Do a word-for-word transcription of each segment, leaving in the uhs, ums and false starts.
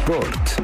Sport.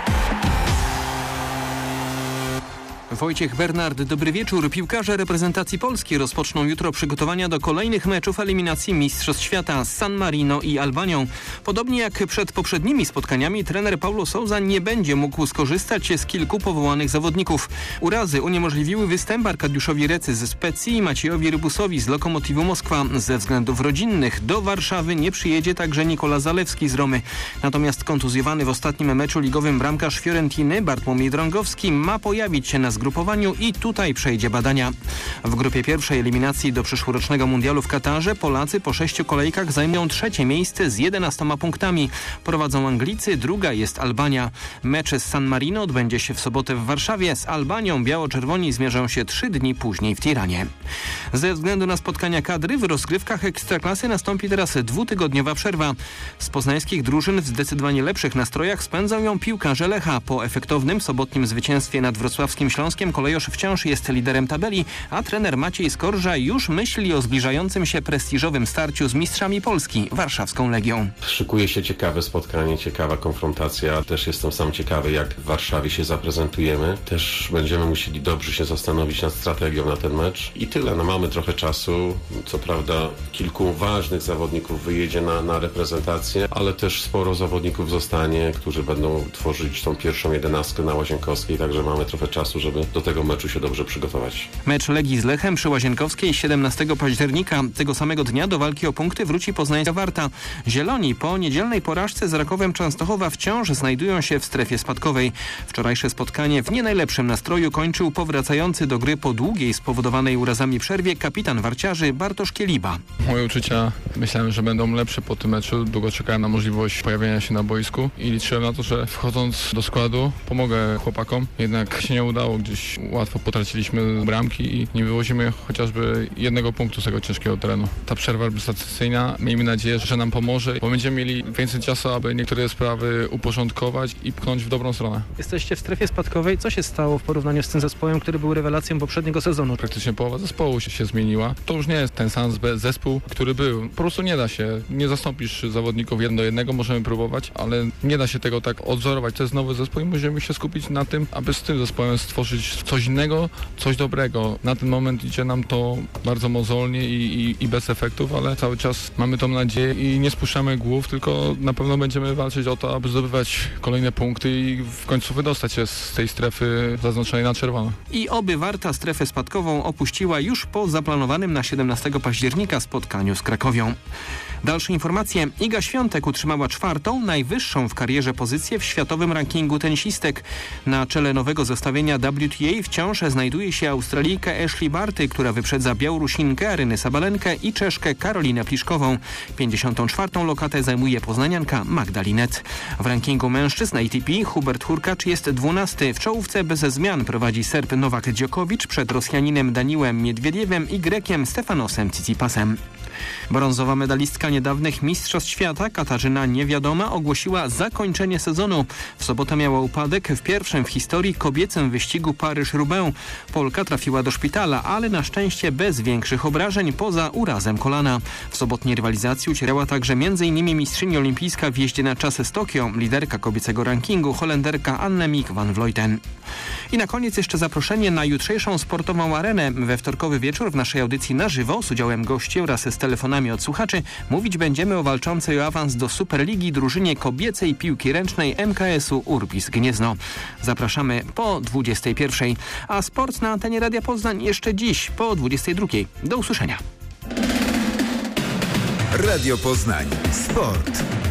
Wojciech Bernard, dobry wieczór. Piłkarze reprezentacji Polski rozpoczną jutro przygotowania do kolejnych meczów eliminacji Mistrzostw Świata z San Marino i Albanią. Podobnie jak przed poprzednimi spotkaniami, trener Paulo Sousa nie będzie mógł skorzystać z kilku powołanych zawodników. Urazy uniemożliwiły występ Arkadiuszowi Recy ze Specji i Maciejowi Rybusowi z Lokomotivu Moskwa. Ze względów rodzinnych do Warszawy nie przyjedzie także Nikola Zalewski z Romy. Natomiast kontuzjowany w ostatnim meczu ligowym bramkarz Fiorentiny Bartłomiej Drągowski ma pojawić się na zgrupowaniu i tutaj przejdzie badania. W grupie pierwszej eliminacji do przyszłorocznego mundialu w Katarze Polacy po sześciu kolejkach zajmują trzecie miejsce z jedenastoma punktami. Prowadzą Anglicy, druga jest Albania. Mecz z San Marino odbędzie się w sobotę w Warszawie. Z Albanią biało-czerwoni zmierzą się trzy dni później w Tiranie. Ze względu na spotkania kadry w rozgrywkach Ekstraklasy nastąpi teraz dwutygodniowa przerwa. Z poznańskich drużyn w zdecydowanie lepszych nastrojach spędzą ją piłkarze Lecha. Po efektownym sobotnim zwycięstwie nad wrocławskim Śląskiem Kolejosz wciąż jest liderem tabeli, a trener Maciej Skorża już myśli o zbliżającym się prestiżowym starciu z mistrzami Polski, warszawską Legią. Szykuje się ciekawe spotkanie, ciekawa konfrontacja. Też jestem sam ciekawy, jak w Warszawie się zaprezentujemy. Też będziemy musieli dobrze się zastanowić nad strategią na ten mecz. I tyle, no mamy trochę czasu. Co prawda kilku ważnych zawodników wyjedzie na, na reprezentację, ale też sporo zawodników zostanie, którzy będą tworzyć tą pierwszą jedenastkę na Łazienkowskiej, także mamy trochę czasu, żeby do tego meczu się dobrze przygotować. Mecz Legii z Lechem przy Łazienkowskiej siedemnastego października. Tego samego dnia do walki o punkty wróci poznańska Warta. Zieloni po niedzielnej porażce z Rakowem Częstochowa wciąż znajdują się w strefie spadkowej. Wczorajsze spotkanie w nie najlepszym nastroju kończył powracający do gry po długiej spowodowanej urazami przerwie kapitan warciarzy Bartosz Kieliba. Moje uczucia, myślałem, że będą lepsze po tym meczu. Długo czekałem na możliwość pojawienia się na boisku i liczyłem na to, że wchodząc do składu pomogę chłopakom. Jednak się nie udało, gdzieś łatwo potraciliśmy bramki i nie wywozimy chociażby jednego punktu z tego ciężkiego terenu. Ta przerwa reprezentacyjna, miejmy nadzieję, że nam pomoże, bo będziemy mieli więcej czasu, aby niektóre sprawy uporządkować i pchnąć w dobrą stronę. Jesteście w strefie spadkowej. Co się stało w porównaniu z tym zespołem, który był rewelacją poprzedniego sezonu? Praktycznie połowa zespołu się, się zmieniła. To już nie jest ten sam zespół, który był. Po prostu nie da się. Nie zastąpisz zawodników jeden do jednego, możemy próbować, ale nie da się tego tak odzorować. To jest nowy zespół i musimy się skupić na tym, aby z tym zespołem stworzyć coś innego, coś dobrego. Na ten moment idzie nam to bardzo mozolnie i, i, i bez efektów, ale cały czas mamy tą nadzieję i nie spuszczamy głów, tylko na pewno będziemy walczyć o to, aby zdobywać kolejne punkty i w końcu wydostać się z tej strefy zaznaczonej na czerwono. I oby Warta strefę spadkową opuściła już po zaplanowanym na siedemnastego października spotkaniu z Krakowią. Dalsze informacje. Iga Świątek utrzymała czwartą, najwyższą w karierze pozycję w światowym rankingu tenisistek. Na czele nowego zestawienia W T A wciąż znajduje się Australijka Ashley Barty, która wyprzedza Białorusinkę Arynę Sabalenkę i Czeszkę Karolinę Pliszkową. pięćdziesiątą czwartą lokatę zajmuje poznanianka Magda Linette. W rankingu mężczyzn A T P Hubert Hurkacz jest dwunasty. W czołówce bez zmian prowadzi Serb Nowak Djokovic przed Rosjaninem Daniłem Miedwiediewem i Grekiem Stefanosem Tsitsipasem. Brązowa medalistka niedawnych Mistrzostw Świata Katarzyna Niewiadoma ogłosiła zakończenie sezonu. W sobotę miała upadek w pierwszym w historii kobiecym wyścigu Paryż-Roubaix. Polka trafiła do szpitala, ale na szczęście bez większych obrażeń poza urazem kolana. W sobotniej rywalizacji ucierała także między innymi mistrzyni olimpijska w jeździe na czasy z Tokio, liderka kobiecego rankingu Holenderka Annemiek van Vleuten. I na koniec jeszcze zaproszenie na jutrzejszą sportową arenę. We wtorkowy wieczór w naszej audycji na żywo z udziałem gości oraz z telefonami od słuchaczy mówić będziemy o walczącej o awans do Superligi drużynie kobiecej piłki ręcznej M K S-u Urbis Gniezno. Zapraszamy po dwudziestej pierwszej. A sport na antenie Radia Poznań jeszcze dziś po dwudziestej drugiej. Do usłyszenia. Radio Poznań. Sport.